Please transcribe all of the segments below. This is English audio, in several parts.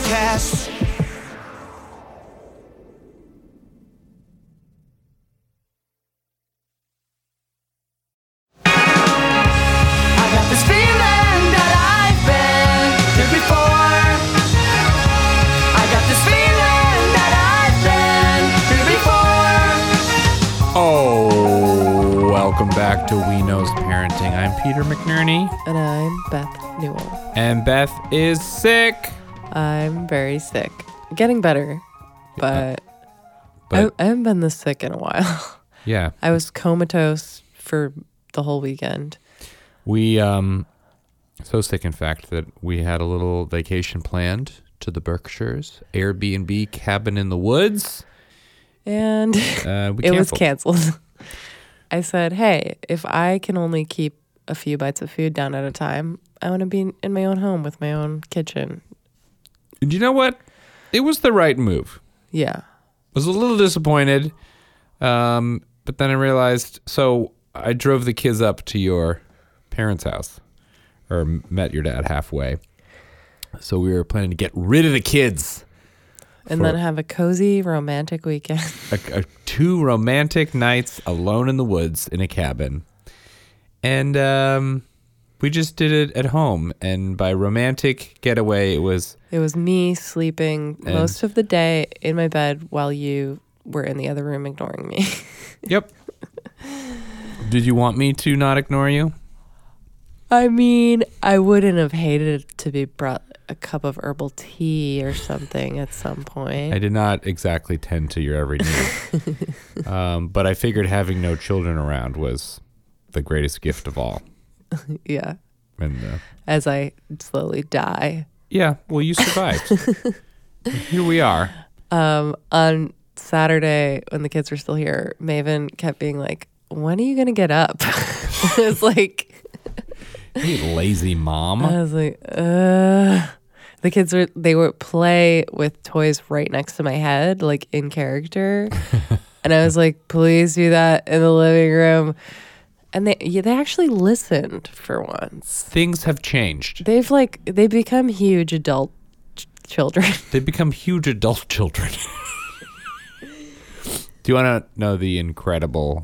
Podcast. I got this feeling that I've been here before. I got this feeling that I've been here before. Oh, welcome back to We Knows Parenting. I'm Peter McNerney. And I'm Beth Newell. And Beth is sick. I'm very sick. Getting better, but But I haven't been this sick in a while. yeah, I was comatose for the whole weekend. we so sick in fact that we had a little vacation planned to the Berkshires, Airbnb cabin in the woods. And We it was canceled. canceled. I said, hey, if I can only keep a few bites of food down at a time, I want to be in my own home with my own kitchen. And you know what? It was the right move. Yeah. Was a little disappointed, but then I realized. So I drove the kids up to your parents' house, or met your dad halfway. So we were planning to get rid of the kids. And then have a cozy romantic weekend. 2 romantic nights alone in the woods in a cabin, and we just did it at home. And by romantic getaway, it was me sleeping most of the day in my bed while you were in the other room ignoring me. Yep. Did you want me to not ignore you? I mean, I wouldn't have hated to be brought a cup of herbal tea or something at some point. I did not exactly tend to your every need. But I figured having no children around was the greatest gift of all. Yeah. And As I slowly die. yeah, well, you survived. Here we are. On Saturday, when the kids were still here, Maven kept being like, when are you going to get up? It's like... Hey, lazy mom. I was like, The kids they would play with toys right next to my head, like in character. And I was like, please do that in the living room. And they actually listened for once. Things have changed. They become huge adult children. They become huge adult children. Do you want to know the incredible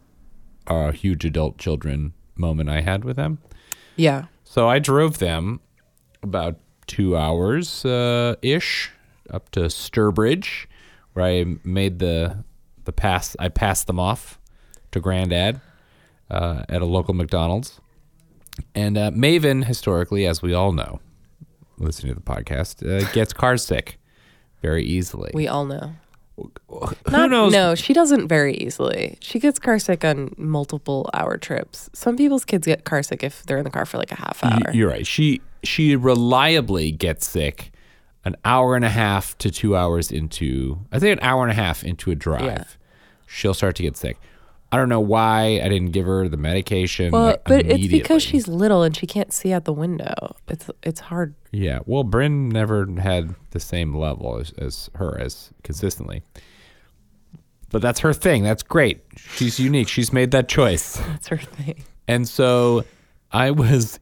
huge adult children moment I had with them? Yeah. So I drove them about 2 hours ish up to Sturbridge, where I made the pass. I passed them off to Granddad at a local McDonald's. And Maven, historically, as we all know, listening to the podcast, gets car sick very easily. We all know. Who knows? No, she doesn't very easily. She gets car sick on multiple hour trips. Some people's kids get car sick if they're in the car for like a half hour. You're right. She reliably gets sick an hour and a half to 2 hours into, I think an hour and a half into a drive. Yeah. She'll start to get sick. I don't know why I didn't give her the medication. Well, but it's immediately. because she's little and she can't see out the window. It's hard. Yeah. Well, Bryn never had the same level as her as consistently. But that's her thing. That's great. She's unique. She's made that choice. That's her thing. And so I was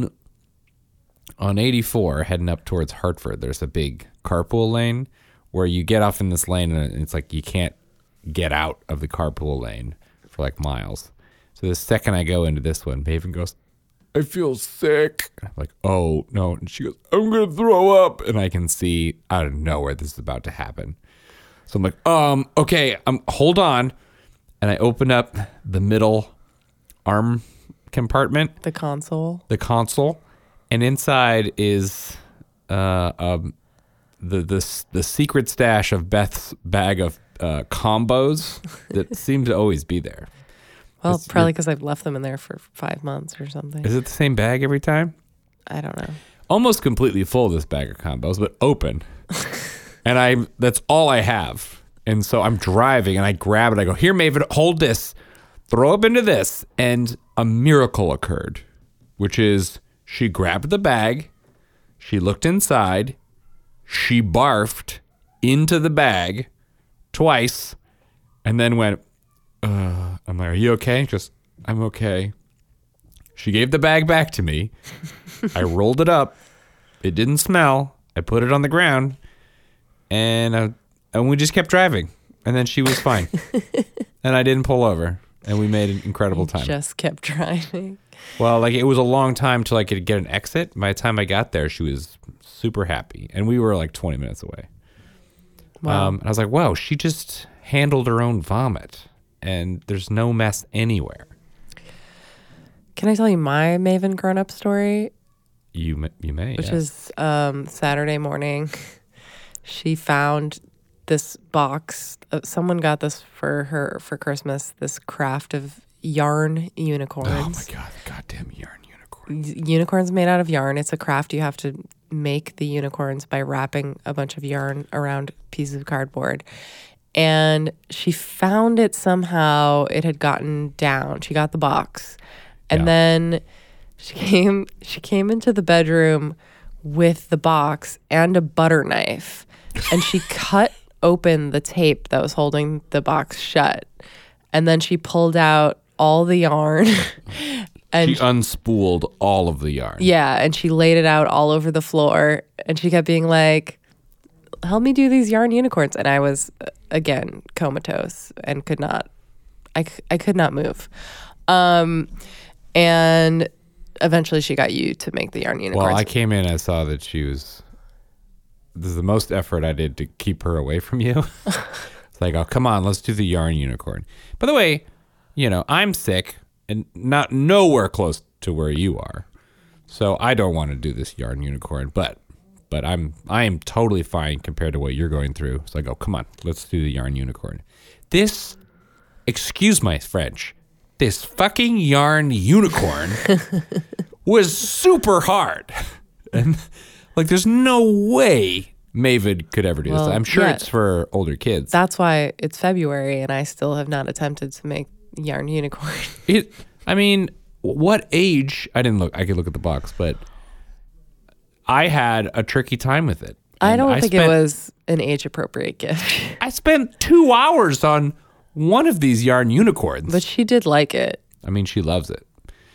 on 84 heading up towards Hartford. There's a big carpool lane where you get off in this lane and it's like you can't get out of the carpool lane for like miles. So the second I go into this one, Maven goes, I feel sick. I'm like, oh, no. And she goes, I'm going to throw up. And I can see out of nowhere this is about to happen. So I'm like, okay, hold on. And I open up the middle arm compartment. The console. And inside is the secret stash of Beth's bag of combos that seem to always be there. Well, probably because I've left them in there for 5 months or something. Is it the same bag every time? I don't know. Almost completely full, this bag of combos, but open. And that's all I have. And so I'm driving and I grab it. I go, here, Maven, hold this. Throw up into this. And a miracle occurred, which is she grabbed the bag. She looked inside. She barfed into the bag twice and then went, I'm like, are you okay? Just, I'm okay. She gave the bag back to me. I rolled it up. It didn't smell. I put it on the ground, and we just kept driving. And then she was fine. And I didn't pull over. And we made an incredible time. Just kept driving. Well, like it was a long time till I could get an exit. By the time I got there, she was super happy. And we were like 20 minutes away. Wow. And I was like, wow, she just handled her own vomit. And there's no mess anywhere. Can I tell you my Maven grown-up story? You may, Which yes. is Saturday morning. She found this box. Someone got this for her for Christmas. This craft of yarn unicorns. Oh my God, goddamn yarn unicorn. Unicorns made out of yarn. It's a craft. You have to make the unicorns by wrapping a bunch of yarn around pieces of cardboard. And she found it somehow. It had gotten down. She got the box. And Yeah. then she came into the bedroom with the box and a butter knife. And she cut open the tape that was holding the box shut. And then she pulled out all the yarn. And She unspooled all of the yarn. yeah, and she laid it out all over the floor. And she kept being like, help me do these yarn unicorns. And I was, again, comatose and could not, I could not move. And eventually she got you to make the yarn unicorns. Well, I came in, I saw that this is the most effort I did to keep her away from you. It's like, oh, come on, let's do the yarn unicorn. By the way, I'm sick and not nowhere close to where you are. So I don't want to do this yarn unicorn, but I am totally fine compared to what you're going through. It's like, oh, come on, let's do the yarn unicorn. This, excuse my French, this fucking yarn unicorn was super hard. And like, there's no way Maven could ever do this. Well, I'm sure yeah. it's for older kids. That's why it's February and I still have not attempted to make yarn unicorn. What age? I didn't look. I could look at the box, but I had a tricky time with it. I And don't think it spent- was an age appropriate gift. I spent 2 hours on one of these yarn unicorns. But she did like it. I mean, she loves it.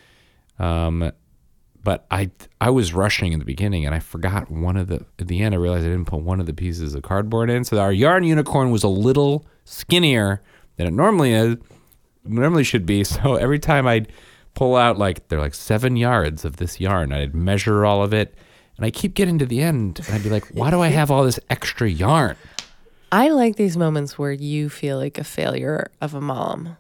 But I was rushing in the beginning, and I forgot at the end, I realized I didn't put one of the pieces of cardboard in. So our yarn unicorn was a little skinnier than it normally should be. So every time I'd pull out, they're like 7 yards of this yarn, I'd measure all of it. And I keep getting to the end, and I'd be like, why do I have all this extra yarn? I like these moments where you feel like a failure of a mom.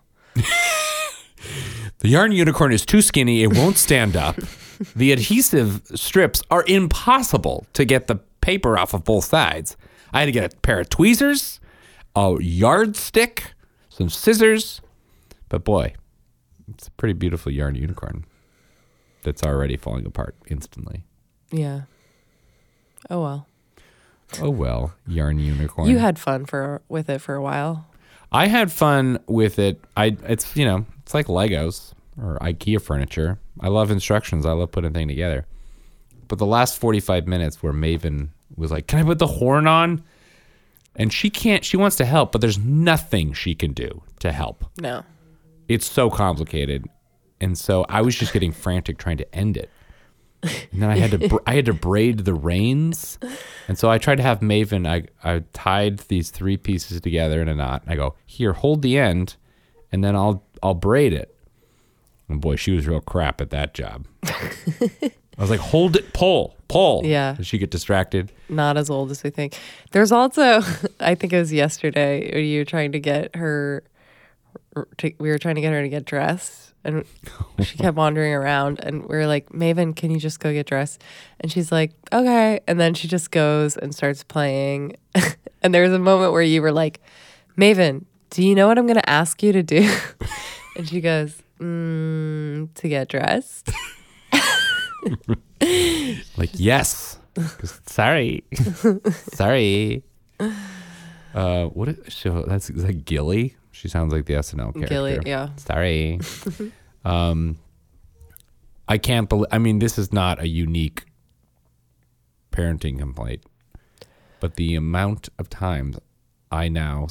The yarn unicorn is too skinny. It won't stand up. The adhesive strips are impossible to get the paper off of both sides. I had to get a pair of tweezers, a yardstick, some scissors. But boy, it's a pretty beautiful yarn unicorn that's already falling apart instantly. Yeah. Oh well. Oh well, yarn unicorn. You had fun with it for a while. I had fun with it. It's like Legos or IKEA furniture. I love instructions. I love putting things together. But the last 45 minutes where Maven was like, "Can I put the horn on?" And she can't. She wants to help, but there's nothing she can do to help. No. It's so complicated, and so I was just getting frantic trying to end it. And then I had to braid the reins, and so I tried to have Maven. I tied these 3 pieces together in a knot. I go, here, hold the end, and then I'll braid it. And boy, she was real crap at that job. I was like, hold it, pull. Yeah. Did she get distracted? Not as old as we think. There's also, I think it was yesterday, where you were trying to get her. We were trying to get her to get dressed, and she kept wandering around, and we were like, Maven, can you just go get dressed? And she's like, okay. And then she just goes and starts playing. And there was a moment where you were like, Maven, do you know what I'm going to ask you to do? And she goes, to get dressed. Like, yes. Sorry. What is so is that Gilly? She sounds like the SNL character. Gilly, yeah. Sorry. I can't believe. I mean, this is not a unique parenting complaint, but the amount of times I now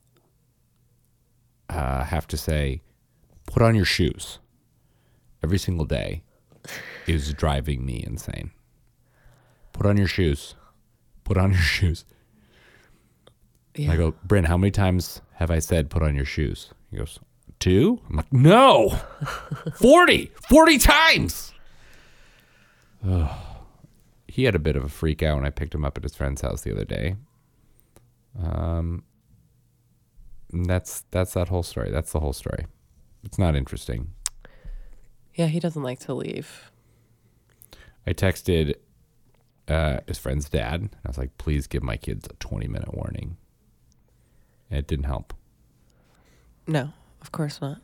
have to say, "Put on your shoes," every single day is driving me insane. Put on your shoes. put on your shoes. Yeah. I go, Bryn, how many times have I said put on your shoes? He goes, 2? I'm like, no, 40 times. Ugh. He had a bit of a freak out when I picked him up at his friend's house the other day. And that's that whole story. That's the whole story. It's not interesting. Yeah, he doesn't like to leave. I texted his friend's dad. And I was like, please give my kids a 20-minute warning. And it didn't help. No, of course not.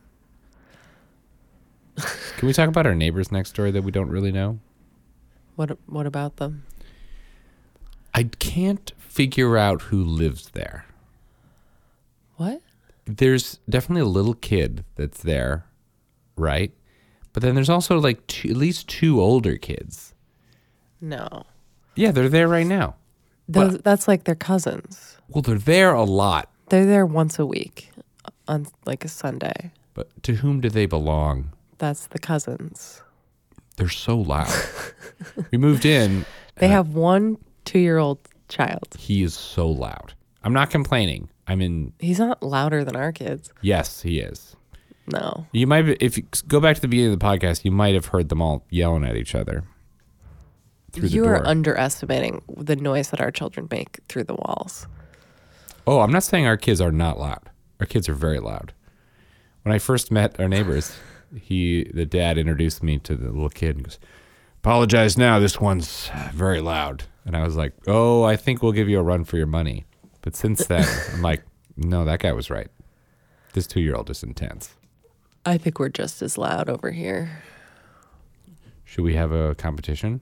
Can we talk about our neighbors next door that we don't really know? What about them? I can't figure out who lives there. What? There's definitely a little kid that's there, right? But then there's also like at least 2 older kids. No. Yeah, they're there right now. That's like their cousins. Well, they're there a lot. They're there once a week on like a Sunday. But to whom do they belong? That's the cousins. They're so loud. We moved in. They have 1 2-year-old child. He is so loud. I'm not complaining. He's not louder than our kids. Yes, he is. No. You might, if you go back to the beginning of the podcast, you might have heard them all yelling at each other through the You door. are underestimating the noise that our children make through the walls. Oh, I'm not saying our kids are not loud. Our kids are very loud. When I first met our neighbors, the dad introduced me to the little kid and goes, apologize now, this one's very loud. And I was like, oh, I think we'll give you a run for your money. But since then, I'm like, no, that guy was right. This 2-year-old is intense. I think we're just as loud over here. Should we have a competition?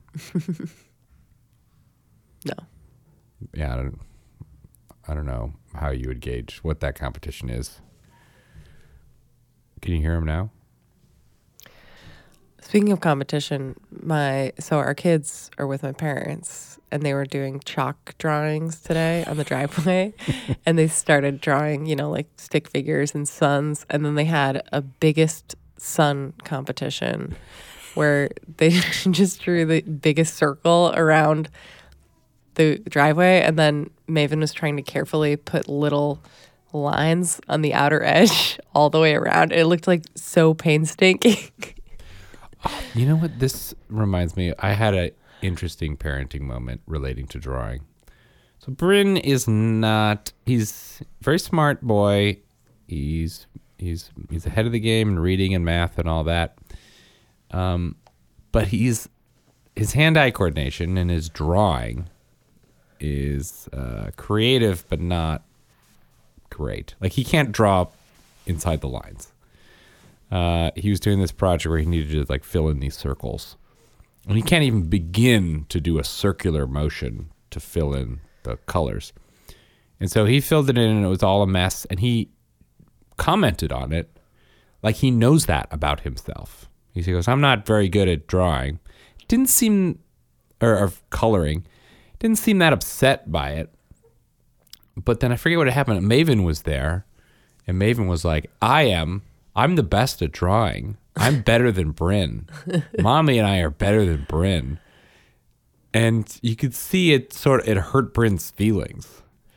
No. Yeah, I don't know how you would gauge what that competition is. Can you hear him now? Speaking of competition, our kids are with my parents and they were doing chalk drawings today on the driveway and they started drawing, like stick figures and suns, and then they had a biggest sun competition where they just drew the biggest circle around the driveway, and then Maven was trying to carefully put little lines on the outer edge all the way around. It looked like so painstaking. You know what? This reminds me. I had an interesting parenting moment relating to drawing. So Bryn is not. He's a very smart boy. He's ahead of the game in reading and math and all that. But his hand-eye coordination and his drawing is creative, but not great. Like, he can't draw inside the lines. He was doing this project where he needed to fill in these circles, and he can't even begin to do a circular motion to fill in the colors. And so he filled it in, and it was all a mess. And he commented on it like he knows that about himself. He goes, "I'm not very good at drawing." Didn't seem, or coloring. Didn't seem that upset by it. But then I forget what happened. Maven was there, and Maven was like, I'm the best at drawing. I'm better than Bryn. Mommy and I are better than Bryn. And you could see it hurt Bryn's feelings.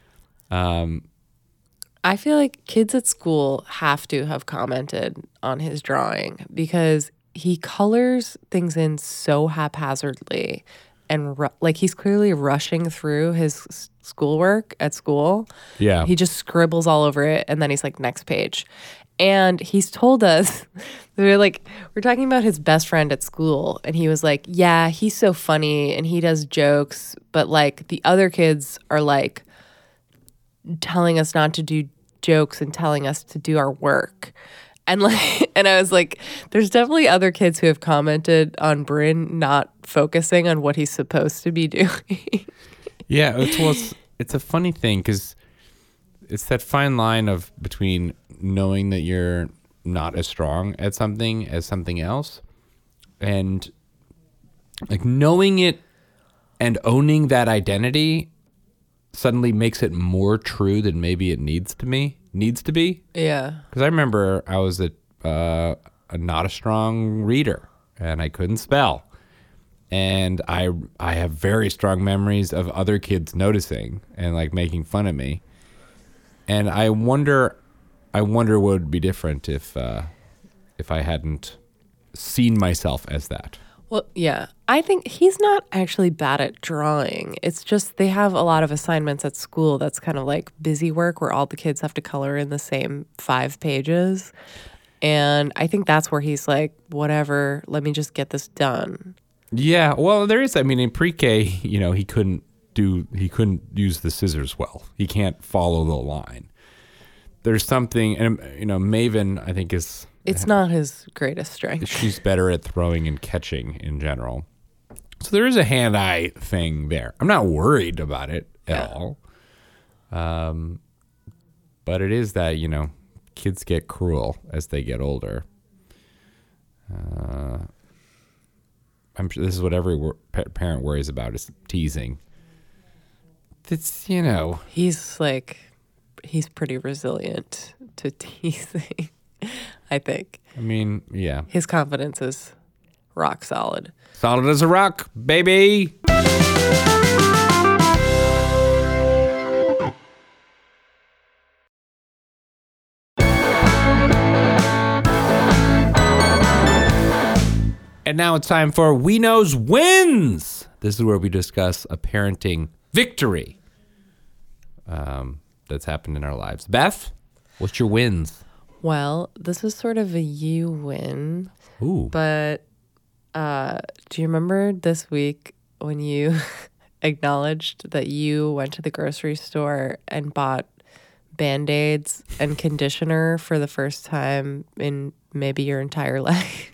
I feel like kids at school have to have commented on his drawing because he colors things in so haphazardly, and he's clearly rushing through his schoolwork at school. Yeah. He just scribbles all over it, and then he's like, next page. And he's told us, we're talking about his best friend at school, and he was like, yeah, he's so funny and he does jokes, but the other kids are telling us not to do jokes and telling us to do our work. And and I was like, there's definitely other kids who have commented on Bryn not focusing on what he's supposed to be doing. Yeah, it's a funny thing because it's that fine line between knowing that you're not as strong at something as something else, and knowing it and owning that identity suddenly makes it more true than maybe it needs to be. Yeah. Because I remember I was not a strong reader and I couldn't spell. And I have very strong memories of other kids noticing and like making fun of me. And I wonder what would be different if I hadn't seen myself as that. Well, yeah. I think he's not actually bad at drawing. It's just they have a lot of assignments at school that's kind of like busy work where all the kids have to color in the same 5 pages. And I think that's where he's like, whatever, let me just get this done. Yeah, well, there is. I mean, in pre-K, he couldn't use the scissors well. He can't follow the line. There's something, and Maven, I think It's not his greatest strength. she's better at throwing and catching in general. So there is a hand-eye thing there. I'm not worried about it at all. But it is that, kids get cruel as they get older. I'm sure this is what every parent worries about is teasing. It's, He's pretty resilient to teasing, I think. I mean, yeah. His confidence is rock solid. Solid as a rock, baby. And now it's time for We Knows Wins. This is where we discuss a parenting victory that's happened in our lives. Beth, what's your wins? Well, this is sort of a you win. Ooh. But do you remember this week when you acknowledged that you went to the grocery store and bought Band-Aids and conditioner for the first time in maybe your entire life?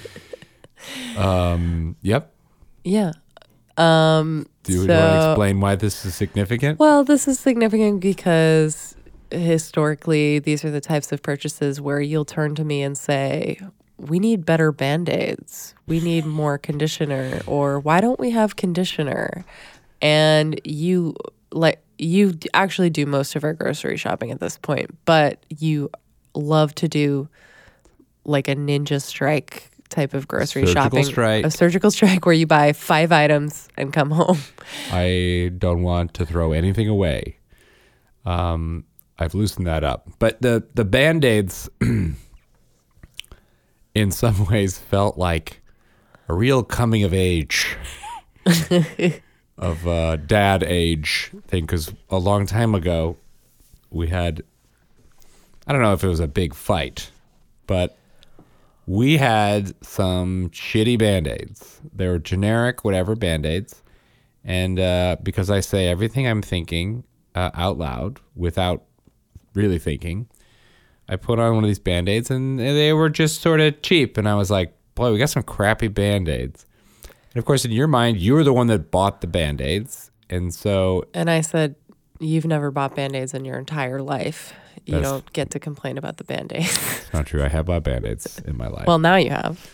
Yep. Yeah. Do you want to explain why this is significant? Well, this is significant because historically, these are the types of purchases where you'll turn to me and say, we need better Band-Aids. We need more conditioner, or why don't we have conditioner? And you actually do most of our grocery shopping at this point, but you love to do like a ninja strike type of grocery shopping. Strike. A surgical strike where you buy 5 items and come home. I don't want to throw anything away. I've loosened that up. But the Band-Aids in some ways felt like a real coming of age of dad age thing, because a long time ago we had, I don't know if it was a big fight, but we had some shitty Band-Aids. They were generic, whatever Band-Aids. And because I say everything I'm thinking out loud without really thinking, I put on one of these Band-Aids and they were just sort of cheap. And I was like, boy, we got some crappy Band-Aids. And of course, in your mind, you were the one that bought the Band-Aids. And so... And I said, you've never bought Band-Aids in your entire life. You don't get to complain about the Band-Aids. It's not true. I have bought Band-Aids in my life. Well, now you have.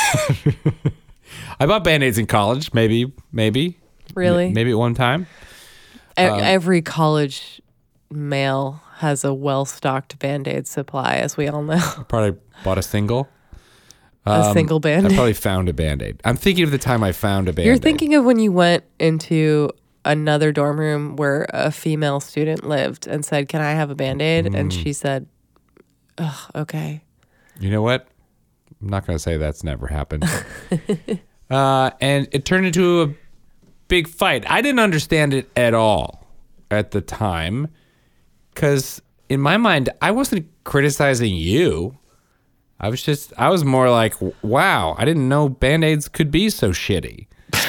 I bought Band-Aids in college, maybe. Really? Maybe at one time. Every college male has a well-stocked Band-Aid supply, as we all know. I probably bought a single. A single Band-Aid. I probably found a Band-Aid. I'm thinking of the time I found a Band-Aid. You're thinking of when you went into another dorm room where a female student lived and said, can I have a Band-Aid? And she said, ugh, okay. You know what? I'm not going to say that's never happened. And it turned into a big fight. I didn't understand it at all at the time because in my mind, I wasn't criticizing you. I was more like, wow, I didn't know Band-Aids could be so shitty.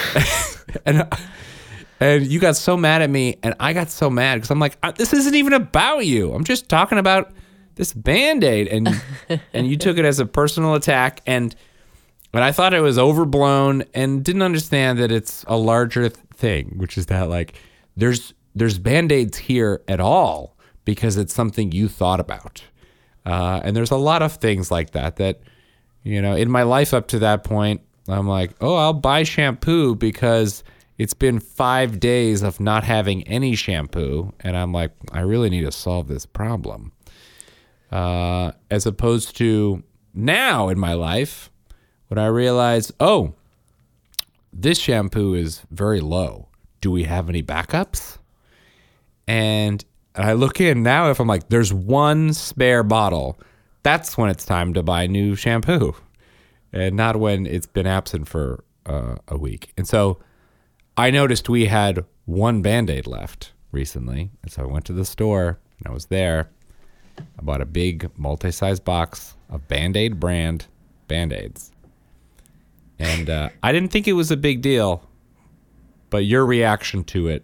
And you got so mad at me, and I got so mad because I'm like, this isn't even about you. I'm just talking about this Band-Aid, and you took it as a personal attack, and I thought it was overblown, and didn't understand that it's a larger thing, which is that like there's Band-Aids here at all because it's something you thought about, and there's a lot of things like that in my life up to that point, I'm like, oh, I'll buy shampoo because it's been 5 days of not having any shampoo. And I'm like, I really need to solve this problem. As opposed to now in my life, when I realize, oh, this shampoo is very low. Do we have any backups? And I look in now, if I'm like, there's one spare bottle, that's when it's time to buy new shampoo, and not when it's been absent for a week. And so I noticed we had one Band-Aid left recently. And so I went to the store and I was there. I bought a big multi-size box of Band-Aid brand Band-Aids. And I didn't think it was a big deal, but your reaction to it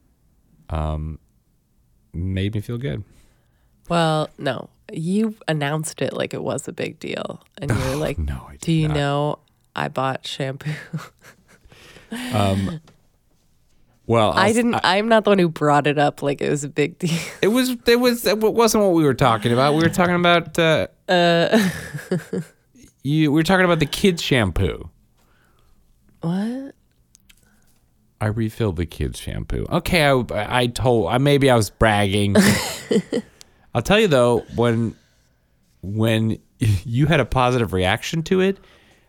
made me feel good. Well, no. You announced it like it was a big deal. And you were like, no, I did do you not. know I bought shampoo? Well, I didn't. I'm not the one who brought it up like it was a big deal. It wasn't what we were talking about. We were talking about we were talking about the kids shampoo. What? I refilled the kids shampoo. Okay, maybe I was bragging. I'll tell you though, when you had a positive reaction to it,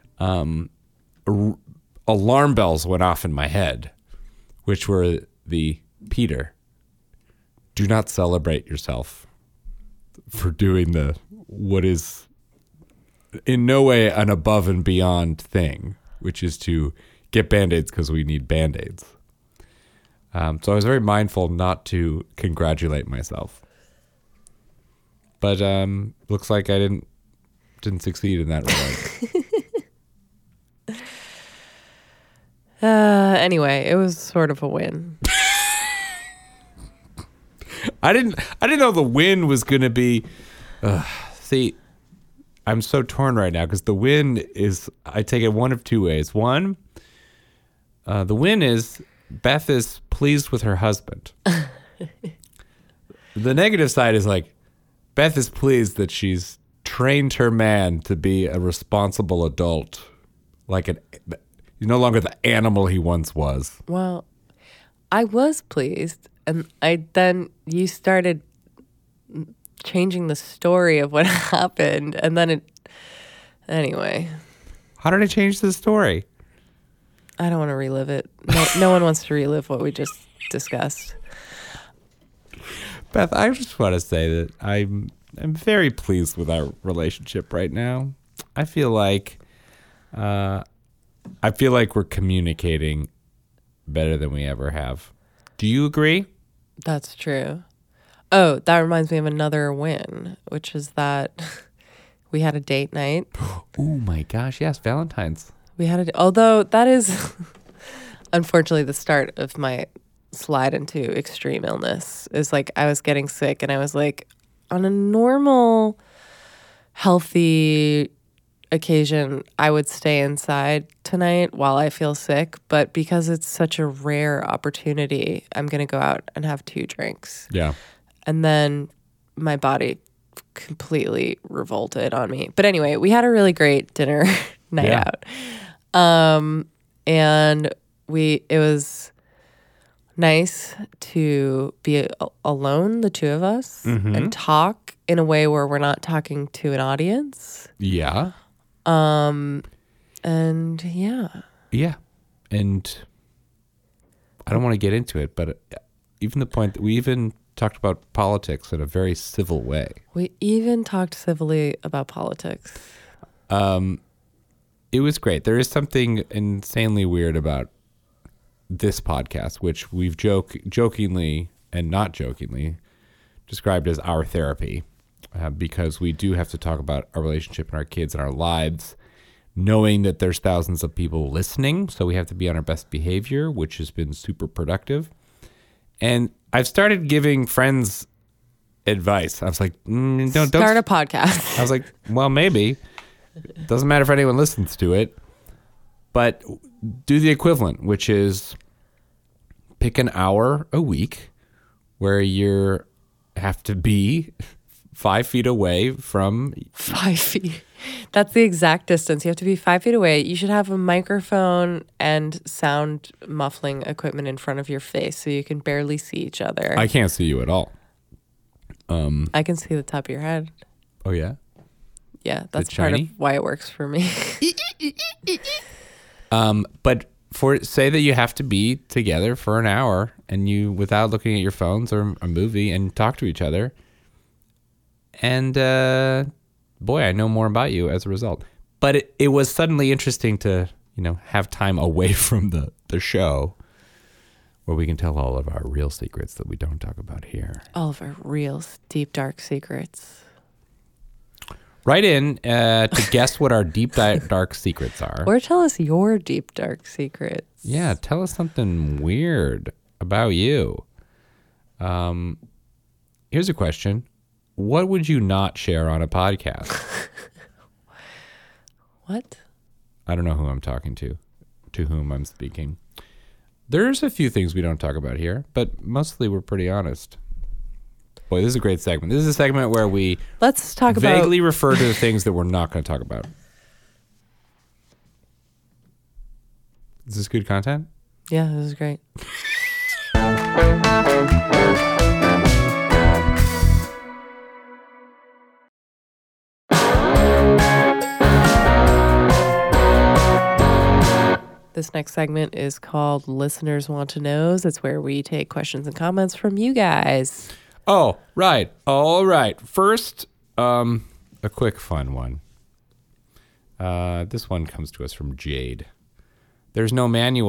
alarm bells went off in my head, which were Peter, do not celebrate yourself for doing what is in no way an above and beyond thing, which is to get Band-Aids because we need Band-Aids. So I was very mindful not to congratulate myself. But looks like I didn't succeed in that regard. Anyway, it was sort of a win. I didn't know the win was going to be. See, I'm so torn right now because the win is. I take it one of two ways. One, the win is Beth is pleased with her husband. The negative side is like Beth is pleased that she's trained her man to be a responsible adult, like he's no longer the animal he once was. Well, I was pleased, and then you started changing the story of what happened, and then anyway. How did I change the story? I don't want to relive it. No one wants to relive what we just discussed. Beth, I just want to say that I'm very pleased with our relationship right now. I feel like we're communicating better than we ever have. Do you agree? That's true. Oh, that reminds me of another win, which is that we had a date night. Oh my gosh, yes, Valentine's. Although that is unfortunately the start of my slide into extreme illness. Is like I was getting sick and I was like, on a normal, healthy occasion, I would stay inside tonight while I feel sick. But because it's such a rare opportunity, I'm going to go out and have 2 drinks. Yeah. And then my body completely revolted on me. But anyway, we had a really great dinner night out. And it was nice to be alone, the two of us, and talk in a way where we're not talking to an audience. Yeah. And yeah. Yeah. And I don't want to get into it, but even the point that we even talked about politics in a very civil way. We even talked civilly about politics. It was great. There is something insanely weird about this podcast, which we've jokingly and not jokingly described as our therapy, because we do have to talk about our relationship and our kids and our lives, knowing that there's thousands of people listening. So we have to be on our best behavior, which has been super productive. And I've started giving friends advice. I was like, don't start a podcast. I was like, well, maybe. It doesn't matter if anyone listens to it. But do the equivalent, which is pick an hour a week where you have to be 5 feet away from... 5 feet. That's the exact distance. You have to be 5 feet away. You should have a microphone and sound muffling equipment in front of your face so you can barely see each other. I can't see you at all. I can see the top of your head. Oh, yeah? Yeah, that's part of why it works for me. But say that you have to be together for an hour and you, without looking at your phones or a movie, and talk to each other. And boy, I know more about you as a result. But it was suddenly interesting to, have time away from the show where we can tell all of our real secrets that we don't talk about here. All of our real deep, dark secrets. Write in to guess what our deep, dark secrets are. Or tell us your deep, dark secrets. Yeah, tell us something weird about you. Here's a question. What would you not share on a podcast? What? I don't know who I'm talking to whom I'm speaking. There's a few things we don't talk about here, but mostly we're pretty honest. Boy, this is a great segment. This is a segment where we Let's talk vaguely refer to the things that we're not going to talk about. Is this good content? Yeah, this is great. This next segment is called Listeners Want to Knows. It's where we take questions and comments from you guys. Oh, right. All right. First, a quick fun one. This one comes to us from Jade. There's no manual. ...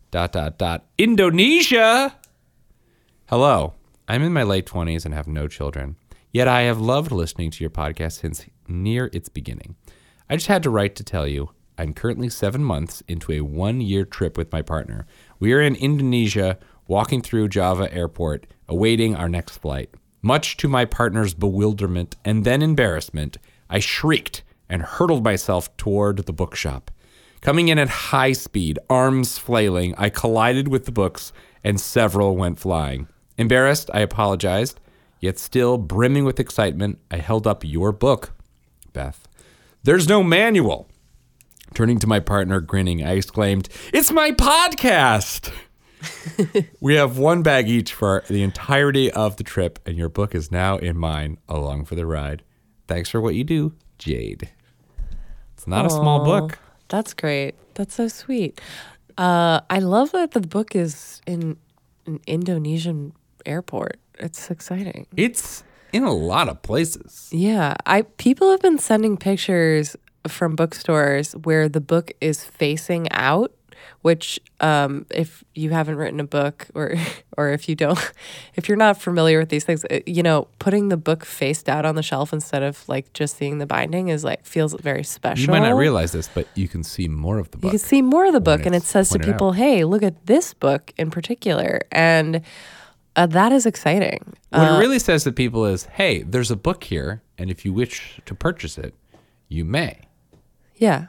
Indonesia. Hello. I'm in my late 20s and have no children. Yet I have loved listening to your podcast since near its beginning. I just had to write to tell you I'm currently 7 months into a 1-year trip with my partner. We are in Indonesia, walking through Java Airport, awaiting our next flight. Much to my partner's bewilderment and then embarrassment, I shrieked and hurtled myself toward the bookshop. Coming in at high speed, arms flailing, I collided with the books and several went flying. Embarrassed, I apologized, yet still brimming with excitement, I held up your book, Beth. There's no manual. Turning to my partner, grinning, I exclaimed, "It's my podcast!" We have one bag each for the entirety of the trip, and your book is now in mine, along for the ride. Thanks for what you do, Jade. It's not a small book. That's great. That's so sweet. I love that the book is in an Indonesian airport. It's exciting. It's in a lot of places. Yeah, people have been sending pictures from bookstores where the book is facing out, which if you haven't written a book or if you're not familiar with these things, putting the book faced out on the shelf instead of like just seeing the binding is like feels very special. You might not realize this, but you can see more of the book. You can see more of the book, and it says to people, "Hey, look at this book in particular," and that is exciting. What it really says to people is, "Hey, there's a book here, and if you wish to purchase it, you may." Yeah.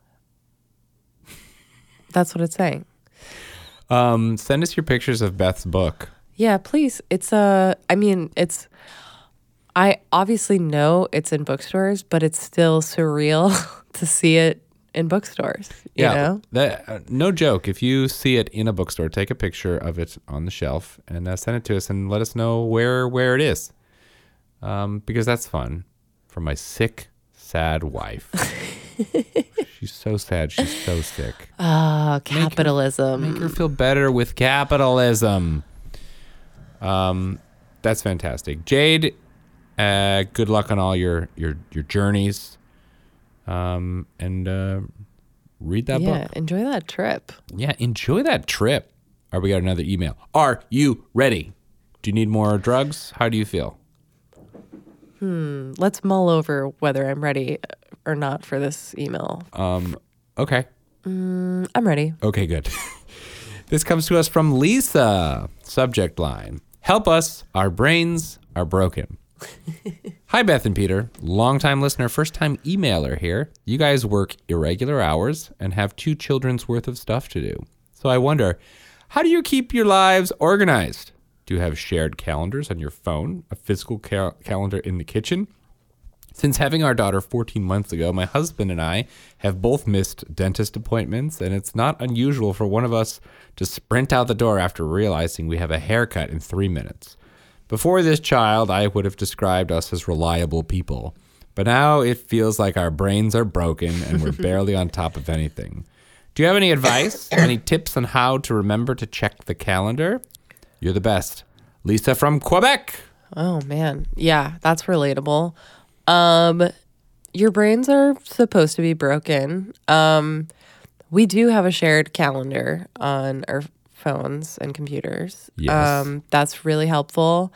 That's what it's saying. Send us your pictures of Beth's book. Yeah, please. I obviously know it's in bookstores, but it's still surreal to see it in bookstores. You know? No joke. If you see it in a bookstore, take a picture of it on the shelf and send it to us and let us know where it is. Because that's fun for my sick, sad wife. She's so sad. She's so sick. Oh, capitalism. Make her feel better with capitalism. That's fantastic. Jade, good luck on all your journeys. And read that book. Yeah, enjoy that trip. Yeah, enjoy that trip. All right, we got another email. Are you ready? Do you need more drugs? How do you feel? Let's mull over whether I'm ready or not for this email. Okay. I'm ready. Okay, good. This comes to us from Lisa. Subject line: help us, our brains are broken. Hi, Beth and Peter. Longtime listener, first-time emailer here. You guys work irregular hours and have 2 children's worth of stuff to do. So I wonder, how do you keep your lives organized? Do you have shared calendars on your phone, a physical calendar in the kitchen? Since having our daughter 14 months ago, my husband and I have both missed dentist appointments, and it's not unusual for one of us to sprint out the door after realizing we have a haircut in 3 minutes. Before this child, I would have described us as reliable people, but now it feels like our brains are broken and we're barely on top of anything. Do you have any advice, any tips on how to remember to check the calendar? You're the best. Lisa from Quebec. Oh man. Yeah, that's relatable. Your brains are supposed to be broken. We do have a shared calendar on our phones and computers. Yes. That's really helpful.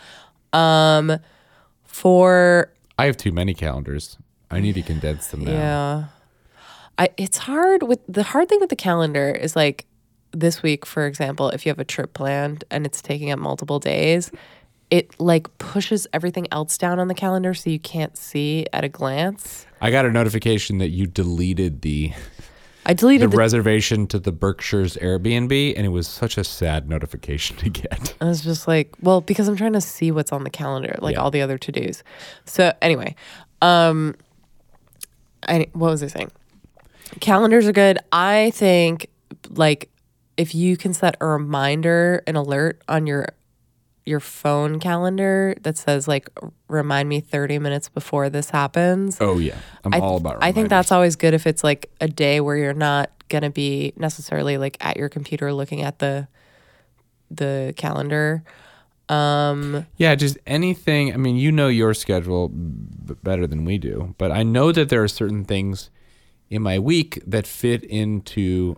For I have too many calendars. I need to condense them now. yeah. It's hard the hard thing with the calendar is like this week, for example, if you have a trip planned and it's taking up multiple days, it like pushes everything else down on the calendar so you can't see at a glance. I got a notification that you deleted the I deleted the reservation to the Berkshire's Airbnb, and it was such a sad notification to get. I was just like, well, because I'm trying to see what's on the calendar, like Yeah. all the other to-dos. So anyway, what was I saying? Calendars are good. I think like if you can set a reminder, an alert on your phone calendar that says like remind me 30 minutes before this happens. Oh yeah, I'm all about reminders. I think that's always good if it's like a day where you're not going to be necessarily like at your computer looking at the calendar. Yeah, just anything. I mean, you know your schedule better than we do, but I know that there are certain things in my week that fit into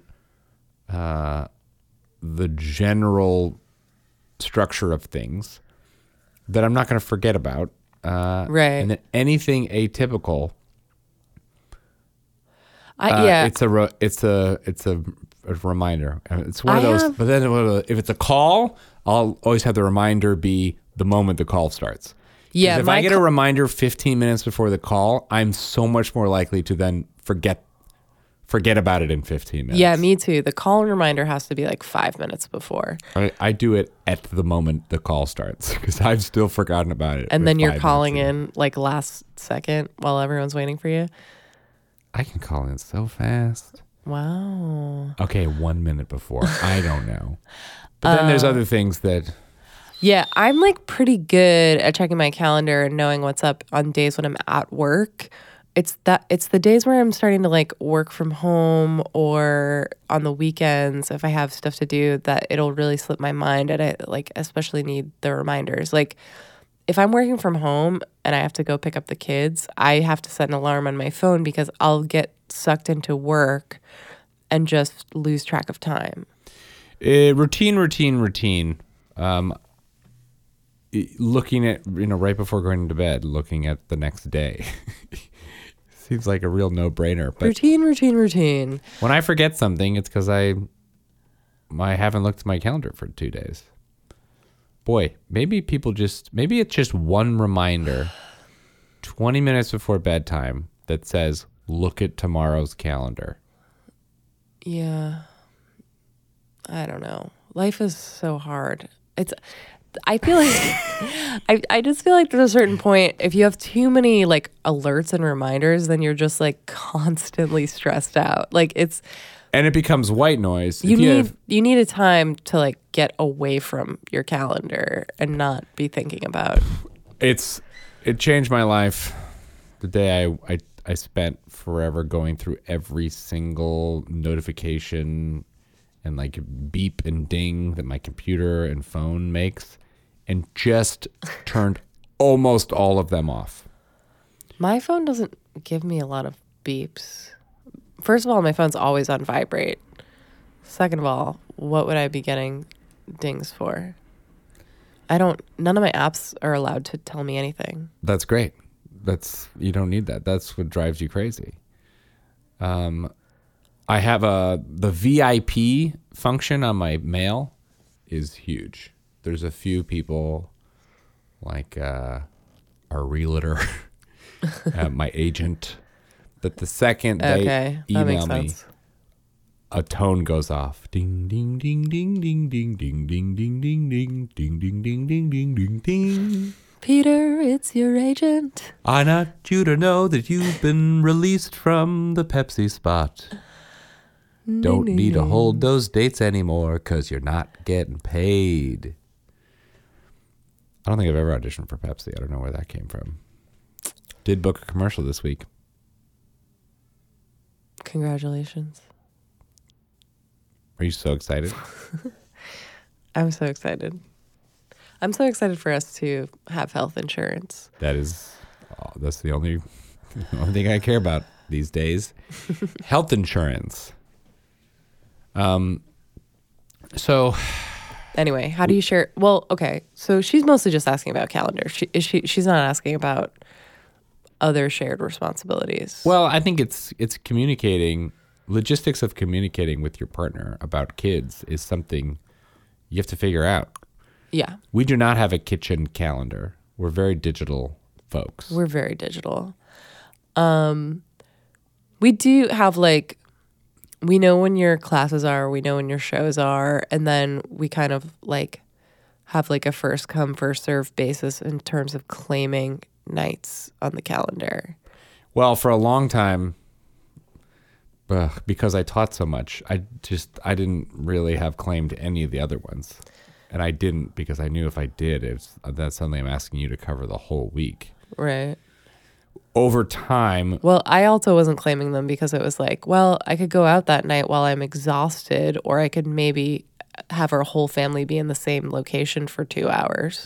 the general structure of things that I'm not going to forget about. Right. And then anything atypical, Yeah. it's a reminder. It's one of I those. have- But then if it's a call, I'll always have the reminder be the moment the call starts. 'Cause Yeah, if my I get a reminder 15 minutes before the call, I'm so much more likely to then forget about it in 15 minutes. Yeah, me too. The call reminder has to be like 5 minutes before. I do it at the moment the call starts because I've still forgotten about it. And with then you're 5 calling minutes in like last second while everyone's waiting for you. I can call in so fast. Wow. Okay, 1 minute before. I don't know. But then there's other things that... Yeah, I'm like pretty good at checking my calendar and knowing what's up on days when I'm at work. It's the days where I'm starting to like work from home or on the weekends if I have stuff to do that it'll really slip my mind, and I like especially need the reminders. Like if I'm working from home and I have to go pick up the kids, I have to set an alarm on my phone because I'll get sucked into work and just lose track of time. Routine. Looking at, right before going to bed, looking at the next day. Seems like a real no-brainer. But Routine. when I forget something, it's because I haven't looked at my calendar for 2 days. Boy, maybe it's just one reminder 20 minutes before bedtime that says, look at tomorrow's calendar. Yeah. I don't know. Life is so hard. I feel like I just feel like there's a certain point if you have too many like alerts and reminders, then you're just like constantly stressed out. Like And it becomes white noise. you need a time to like get away from your calendar and not be thinking about. It changed my life the day I spent forever going through every single notification and like beep and ding that my computer and phone makes, and just turned almost all of them off. My phone doesn't give me a lot of beeps. First of all, my phone's always on vibrate. Second of all, what would I be getting dings for? None of my apps are allowed to tell me anything. That's great. You don't need that. That's what drives you crazy. I have the VIP function on my mail is huge. There's a few people like our realtor, my agent, that the second Okay, they that makes email me, sense. a tone goes off. Ding ding ding ding ding ding ding ding ding ding ding ding ding ding ding ding ding ding. Peter, it's your agent. I want you to know that you've been released from the Pepsi spot. Don't need to hold those dates anymore because you're not getting paid. I don't think I've ever auditioned for Pepsi. I don't know where that came from. Did book a commercial this week. Congratulations. Are you so excited? I'm so excited. I'm so excited for us to have health insurance. That's the only thing I care about these days. Health insurance. So Anyway, how do you share? Well, okay. So she's mostly just asking about calendar. She's not asking about other shared responsibilities. well, I think it's communicating. Logistics of communicating with your partner about kids is something you have to figure out. Yeah, We do not have a kitchen calendar. We're very digital folks. we're very digital. We do have like, we know when your classes are, we know when your shows are, and then we kind of like have like a first come, first serve basis in terms of claiming nights on the calendar. Well, for a long time, because I taught so much, I didn't really have claim to any of the other ones. And I didn't because I knew if I did, then suddenly I'm asking you to cover the whole week. Right. Over time, Well, I also wasn't claiming them because it was like, well, I could go out that night while I'm exhausted, or I could maybe have our whole family be in the same location for 2 hours.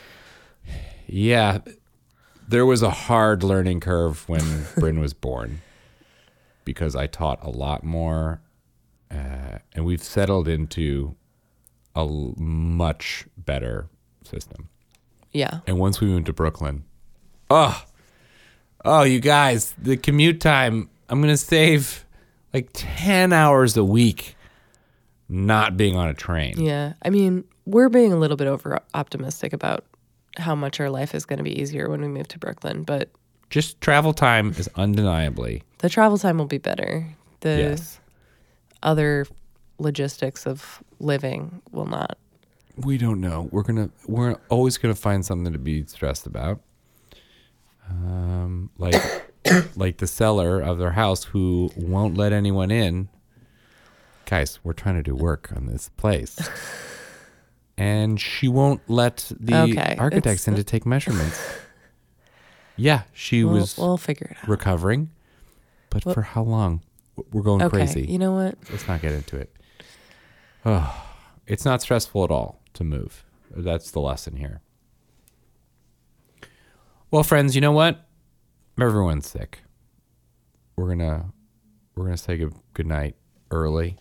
yeah, there was a hard learning curve when Bryn was born because I taught a lot more, and we've settled into a much better system. Yeah. And once we moved to Brooklyn, oh, you guys, the commute time, I'm going to save like 10 hours a week not being on a train. Yeah. I mean, we're being a little bit over optimistic about how much our life is going to be easier when we move to Brooklyn, but Just travel time is undeniably. the travel time will be better. The Yes. other logistics of living will not. We don't know. We're always gonna find something to be stressed about. Like the seller of their house who won't let anyone in. Guys, we're trying to do work on this place, and she won't let the Okay, architects in to take measurements. Yeah, she was We'll figure it out. recovering, but for how long? We're going Okay. crazy. You know what? Let's not get into it. Oh, it's not stressful at all to move. That's the lesson here. Well, friends, you know what? Everyone's sick. We're gonna say good night early.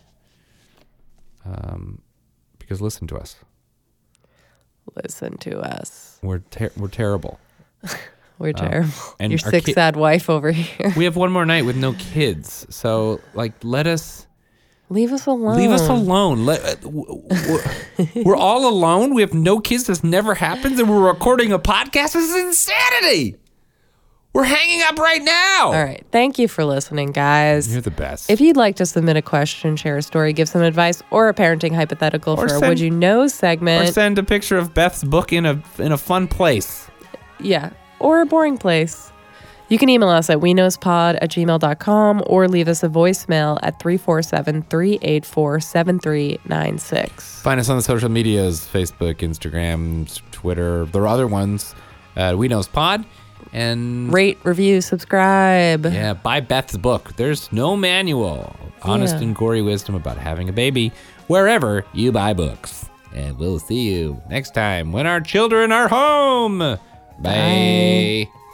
Because listen to us. Listen to us. We're terrible. We're terrible. and Your our sick, sad wife over here. We have one more night with no kids, so let us. Leave us alone. Leave us alone. We're all alone. We have no kids. This never happens, and we're recording a podcast. This is insanity. We're hanging up right now. All right. Thank you for listening, guys. You're the best. If you'd like to submit a question, share a story, give some advice, or a parenting hypothetical Or for a send- Would You Know or segment, send a picture of Beth's book in a fun place. yeah, or a boring place, you can email us at weknowspod@gmail.com or leave us a voicemail at 347-384-7396. Find us on the social medias: Facebook, Instagram, Twitter. There are other ones. We Knows Pod. And Rate, review, subscribe. yeah, buy Beth's book. There's no manual. Honest Yeah. and gory wisdom about having a baby wherever you buy books. And we'll see you next time when our children are home. Bye.